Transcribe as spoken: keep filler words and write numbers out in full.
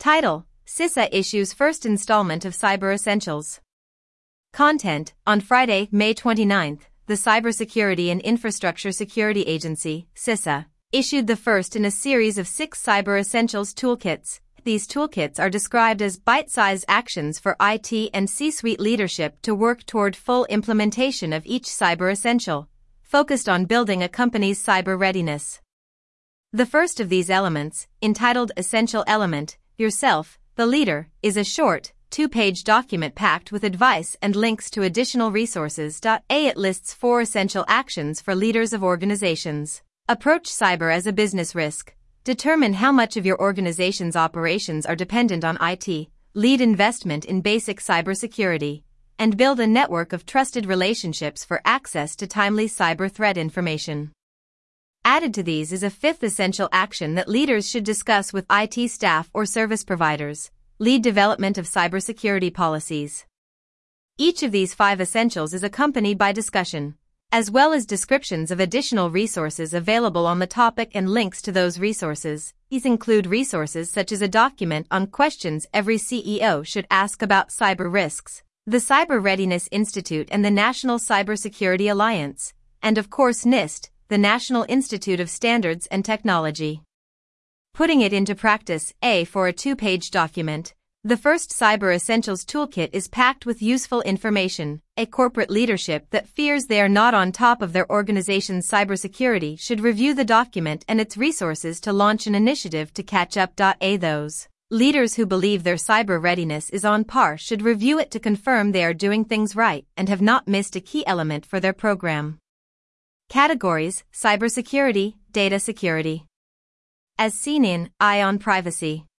Title: CISA issues first installment of Cyber Essentials. Content: on Friday, May twenty-ninth, the Cybersecurity and Infrastructure Security Agency, CISA, issued the first in a series of six Cyber Essentials toolkits. These toolkits are described as bite-sized actions for I T and C-suite leadership to work toward full implementation of each cyber essential, focused on building a company's cyber readiness. The first of these elements, entitled Essential Element, Yourself, the Leader, is a short, two-page document packed with advice and links to additional resources. A It lists four essential actions for leaders of organizations. Approach cyber as a business risk. Determine how much of your organization's operations are dependent on I T, lead investment in basic cybersecurity, and build a network of trusted relationships for access to timely cyber threat information. Added to these is a fifth essential action that leaders should discuss with I T staff or service providers: lead development of cybersecurity policies. Each of these five essentials is accompanied by discussion, as well as descriptions of additional resources available on the topic and links to those resources. These include resources such as a document on questions every C E O should ask about cyber risks, the Cyber Readiness Institute and the National Cybersecurity Alliance, and of course NIST, the National Institute of Standards and Technology. Putting it into practice. A For a two-page document, the first Cyber Essentials Toolkit is packed with useful information. A corporate leadership that fears they are not on top of their organization's cybersecurity should review the document and its resources to launch an initiative to catch up. A Those leaders who believe their cyber readiness is on par should review it to confirm they are doing things right and have not missed a key element for their program. Categories: cybersecurity, data security. As seen in Eye on Privacy.